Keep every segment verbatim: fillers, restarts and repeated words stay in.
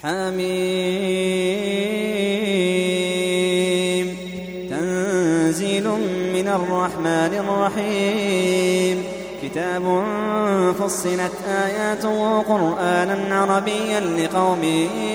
حميم تنزيل من الرحمن الرحيم كتاب فصلت آياته قرآنا عربيا لقوم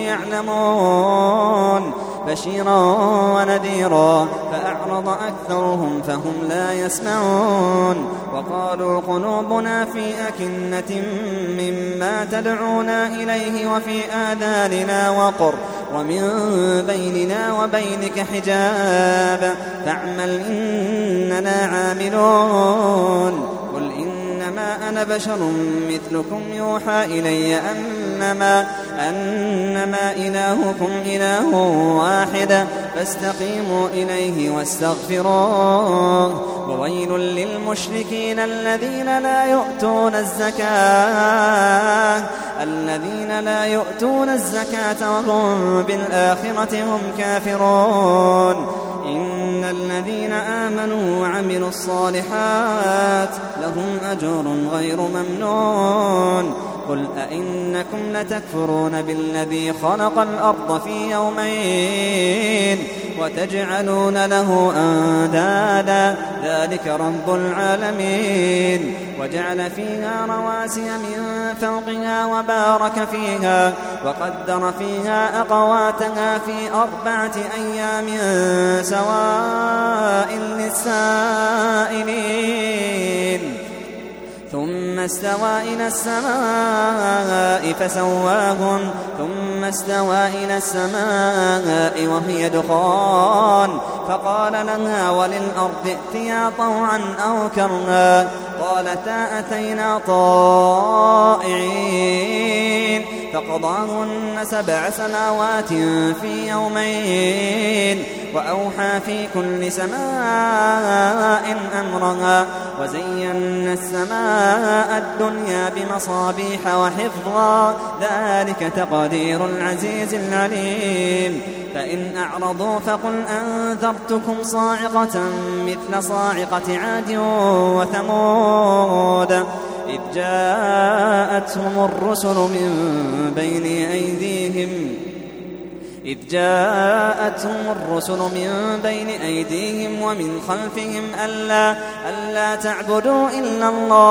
يعلمون بشيرا ونذيرا فأعرض أكثرهم فهم لا يسمعون وقالوا قلوبنا في أكنة مما تدعونا إليه وفي آذاننا وقر ومن بيننا وبينك حجاب فاعمل إننا عاملون قل إنما أنا بشر مثلكم يوحى إلي أنما, أنما إلهكم إله واحد فاستقيموا إليه واستغفروه وويل للمشركين الذين لا يؤتون الزكاة الذين لا يؤتون الزكاة وهم بالآخرة هم كافرون إن الذين آمنوا وعملوا الصالحات لهم أجر غير ممنون قل أئنكم لتكفرون بالذي خلق الأرض في يومين وتجعلون له أندادا ذلك رب العالمين وجعل فيها رواسي من فوقها وبارك فيها وقدر فيها أقواتها في أربعة أيام سواء للسائلين ثم استوى إلى السماء فسواهن ثم استوى إلى السماء وهي دخان فقال لها وللأرض ائتيا طوعا أو كرها قالتا أتينا طائعين فقضاهن سبع سماوات في يومين وأوحى في كل سماء أمرها وزينا السماء الدنيا بمصابيح وحفظا ذلك تقدير العزيز العليم فإن أعرضوا فقل أنذرتكم صاعقة مثل صاعقة عاد وثمود إذ جاءتهم الرسل من بين أيديهم إذ جاءتهم الرسل من بين أيديهم ومن خلفهم ألا, ألا تعبدوا إلا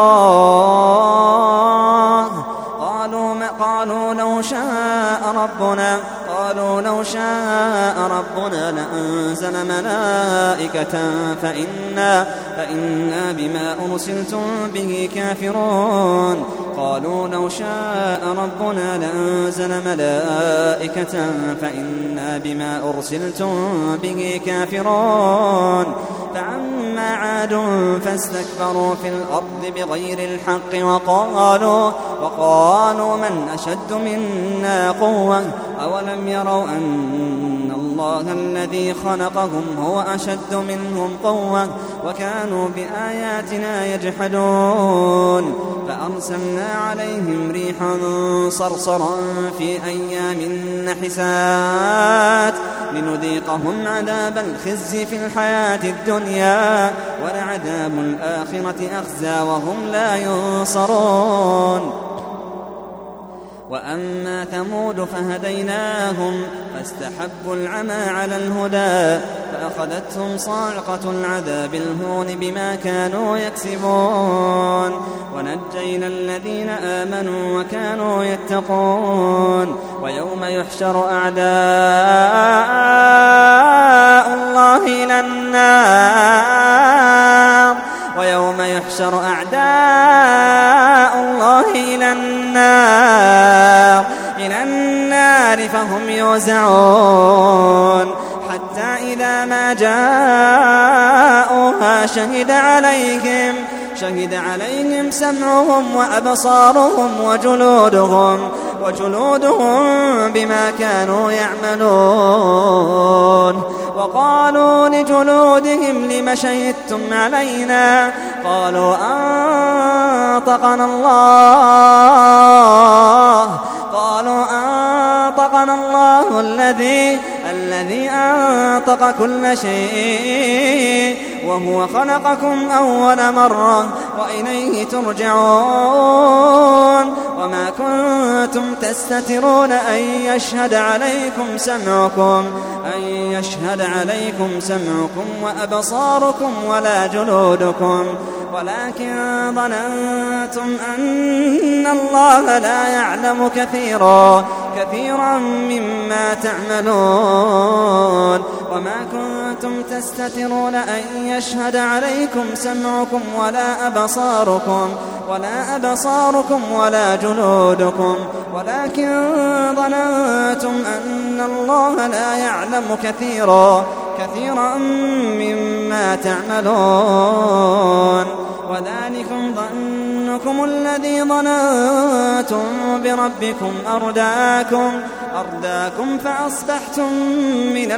الله قالوا, ما قالوا لو شاء ربنا قالوا لو شاء ربنا لأنزل ملائكة فإنا, فإنا بما أرسلتم به كافرون قالوا لو شاء ربنا لأنزل ملائكة فإنا بما أرسلتم به كافرون فعما عاد فاستكبروا في الأرض بغير الحق وقالوا, وقالوا من أشد منا قوة أولم يروا أن الله الذي خلقهم هو أشد منهم قوة وكانوا بآياتنا يجحدون فأرسلنا عليهم ريحا صرصرا في أيام نحسات لنذيقهم عذاب الخزي في الحياة الدنيا ولعذاب الآخرة أخزى وهم لا ينصرون وأما ثمود فهديناهم فاستحبوا العمى على الهدى فأخذتهم صاعقة العذاب الهون بما كانوا يكسبون ونجينا الذين آمنوا وكانوا يتقون ويوم يحشر أعداء الله إلى النار ويوم يحشر أعداء الله إلى النار إلى النار فهم يوزعون حتى إذا ما جاءوها شهد عليهم شهد عليهم سمعهم وأبصارهم وجلودهم وجلودهم بما كانوا يعملون وقالوا لجلودهم لم شهدتم علينا قالوا أنطقنا الله قالوا أنطقنا الله الذي الذي أنطق كل شيء وهو خلقكم أول مرة وإليه ترجعون وما كنتم تستترون أن يشهد عليكم سمعكم أن يشهد عليكم سمعكم وأبصاركم ولا جلودكم ولكن ظننتم أن الله لا يعلم كثيرا كثيرا مما تعملون وما كنتم تستترون أن يشهد عليكم سمعكم ولا أبصاركم ولا أبصاركم ولا جلودكم ولكن ظننتم أن الله لا يعلم كثيرا كثيرا مما تعملون وذلكم ظنكم الذي ظننتم بربكم أرداكم أرداكم فأصبحتم من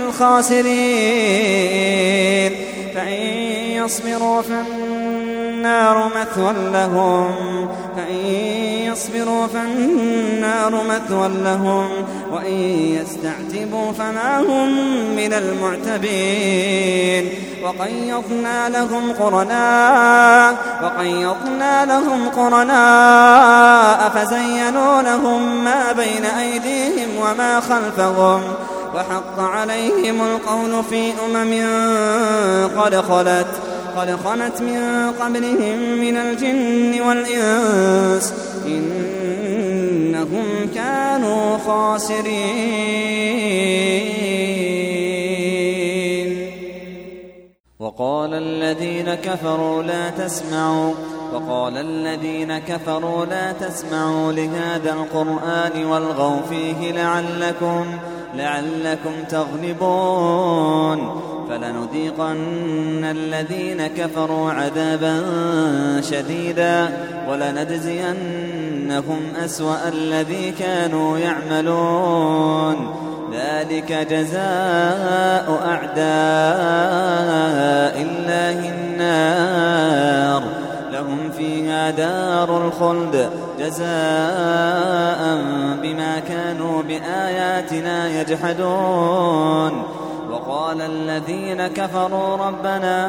الخاسرين فإن يصبروا فالنار مثوى لهم فإن يصبروا فالنار مثوى لهم وإن يستعتبوا فما هم من المعتبين وقيضنا لهم قرناء وقيضنا لهم قرناء فزينوا لهم ما بين أيديهم وما خلفهم وحق عليهم القول في أمم قد خلت قد خلت من قبلهم من الجن والإنس إنهم كانوا خاسرين. وقال الذين كفروا لا تسمعوا وقال الذين كفروا لا تسمعوا لهذا القرآن والغوا فيه لعلكم لعلكم تغلبون فلنذيقن الذين كفروا عذابا شديدا ولنجزينهم أسوأ الذي كانوا يعملون ذلك جزاء أعداء الله النار لهم فيها دار الخلد جزاء بما كانوا بآياتنا يجحدون وقال الذين كفروا ربنا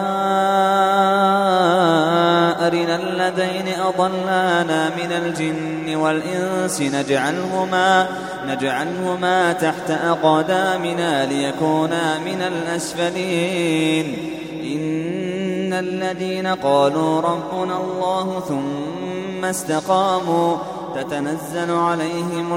أرنا الذين أضلانا من الجن والإنس نجعلهما, نجعلهما تحت أقدامنا ليكونا من الأسفلين إن الذين قالوا ربنا الله ثم استقاموا تتنزل عليهم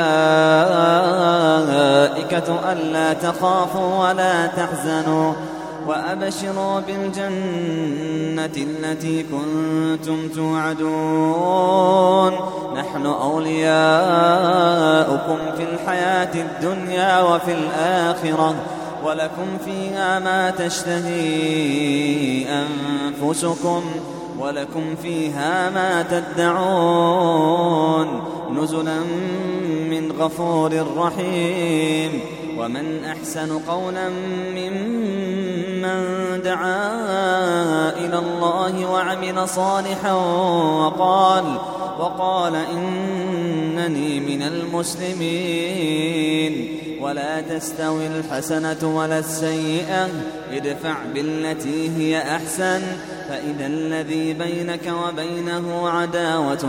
الملائكة ألا تخافوا ولا تحزنوا وأبشروا بالجنة التي كنتم توعدون نحن أولياؤكم في الحياة الدنيا وفي الآخرة ولكم فيها ما تشتهي أنفسكم ولكم فيها ما تدعون نزلا من غفور رحيم ومن أحسن قولا ممن دعا إلى الله وعمل صالحا وقال, وقال إنني من المسلمين ولا تستوي الحسنة ولا السيئة ادفع بالتي هي أحسن فإذا الذي بينك وبينه عداوة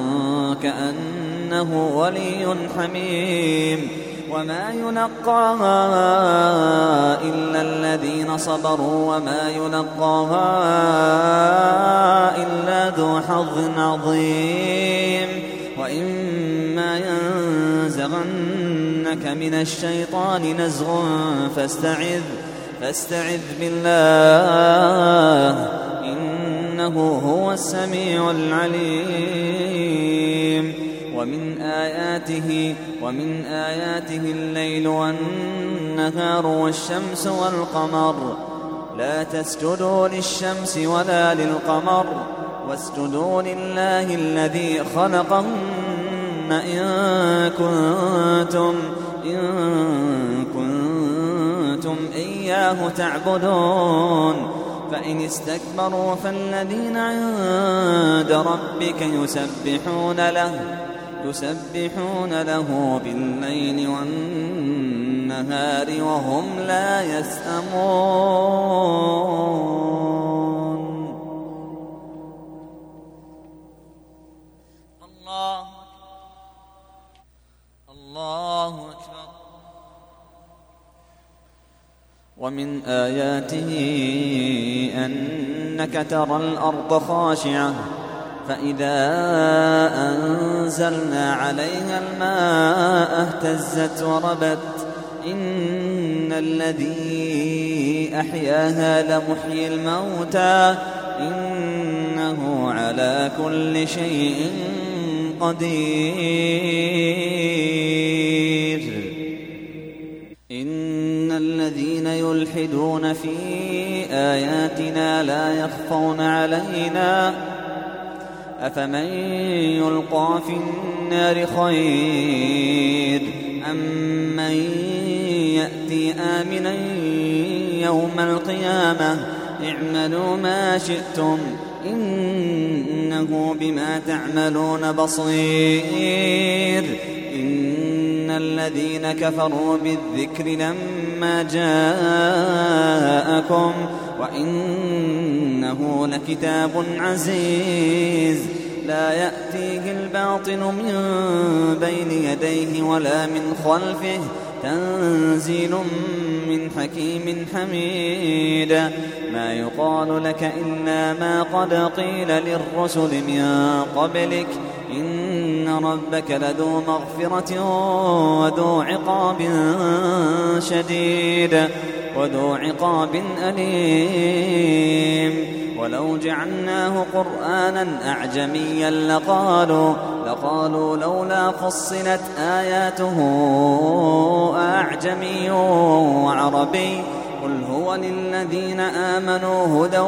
كأنه ولي حميم وما يلقاها إلا الذين صبروا وما يلقاها إلا ذو حظ عظيم وإما ينزغنك من الشيطان نزغ فاستعذ فاستعذ بالله إنه هو السميع العليم ومن آياته ومن آياته الليل والنهار والشمس والقمر لا تسجدوا للشمس ولا للقمر واسجدوا لله الذي خلقهن إن كنتم إن كنتم إياه تعبدون فإن استكبروا فالذين عند ربك يسبحون له يسبحون له بالليل والنهار وهم لا يسأمون. ومن آياته أنك ترى الأرض خاشعة فإذا أنزلنا عليها الماء اهتزت وربت إن الذي أحياها لمحيي الموتى إنه على كل شيء قدير. إن الذين يلحدون في آياتنا لا يخفون علينا أفمن يلقى في النار خير أم من يأتي آمنا يوم القيامة اعملوا ما شئتم إنه بما تعملون بصير. إن الذين كفروا بالذكر لما جاءكم وإنه لكتاب عزيز لا يأتيه الباطل من بين يديه ولا من خلفه تنزيل من حكيم حميد. ما يقال لك إلا ما قد قيل للرسل من قبلك إن ربك لذو مغفرة وذو عقاب شديد وذو عقاب أليم. ولو جعلناه قرآنا أعجميا لقالوا لقالوا لولا فصلت آياته أعجمي وعربي قل هو للذين آمنوا هدى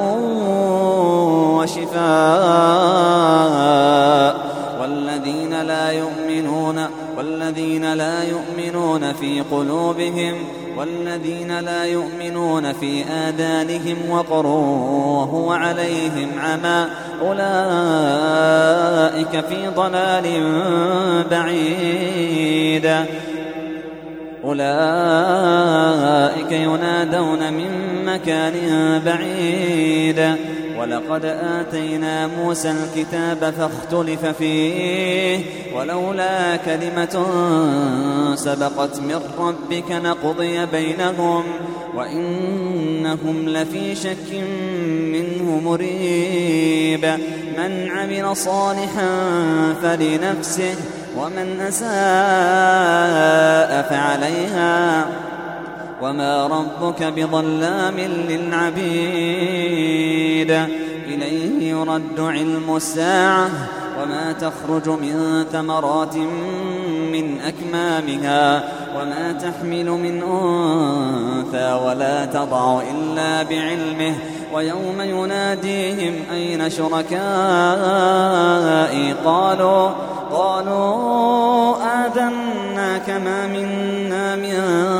وشفاء والذين لا يؤمنون والذين لا يؤمنون في قلوبهم والذين لا يؤمنون في آذانهم وقر وهو عليهم عمى أولئك في ضلال بعيد. أولئك ينادون من مكان بعيد. ولقد آتينا موسى الكتاب فاختلف فيه ولولا كلمة سبقت من ربك لقضي بينهم وإنهم لفي شك منه مريب. من عمل صالحا فلنفسه ومن أساء فعليها وما ربك بظلام للعبيد. إليه يرد علم الساعة وما تخرج من ثمرات من أكمامها وما تحمل من أنثى ولا تضع إلا بعلمه ويوم يناديهم أين شركائي قالوا قالوا آذناك ما منا من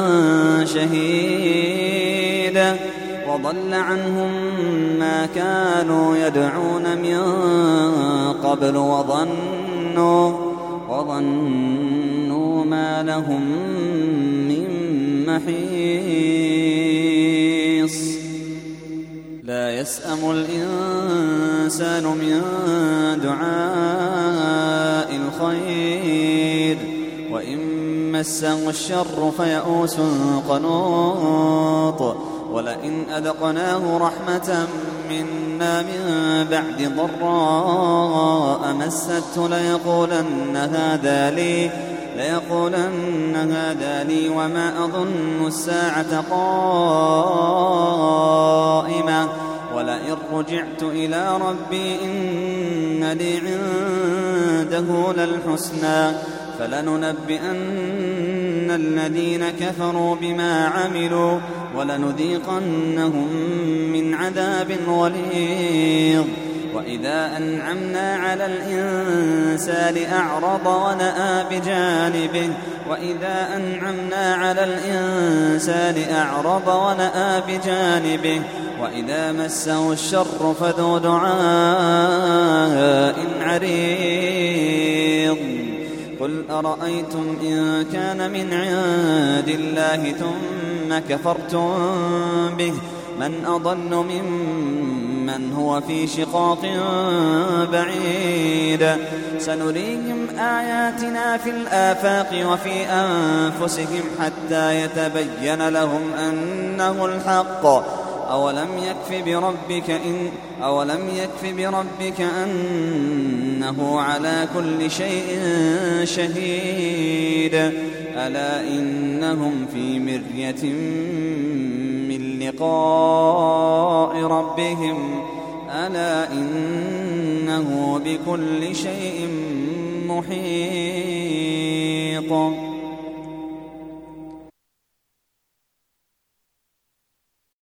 شهيد وضل عنهم ما كانوا يدعون من قبل وظنوا وظنوا ما لهم من محيص. لا يسأم الإنسان من دعاء الخير وإن مسه الشر فيئوس قنوط. ولئن أذقناه رحمة منا من بعد ضراء مسته ليقولن هذا لي ليقولن هذا لي وما أظن الساعة قائمة ولئن رجعت إلى ربي إن لي عنده للحسنى فلننبئن الذين كفروا بما عملوا ولنذيقنهم من عذاب غليظ. وإذا أنعمنا على الإنسان أعرض ونأى بجانبه وإذا أنعمنا على الإنسان أعرض ونأى بجانبه وإذا مسه الشر فذو دعاء عريض. قل أرأيتم إن كان من عند الله ثم كفرتم به من أضل ممن من هو في شقاق بعيد سنريهم آياتنا في الآفاق وفي أنفسهم حتى يتبين لهم أنه الحق أولم يكف بربك إن أولم يكف بربك أنه على كل شيء شهيد ألا إنهم في مرية من لقاء ربهم ألا إنه بكل شيء محيط.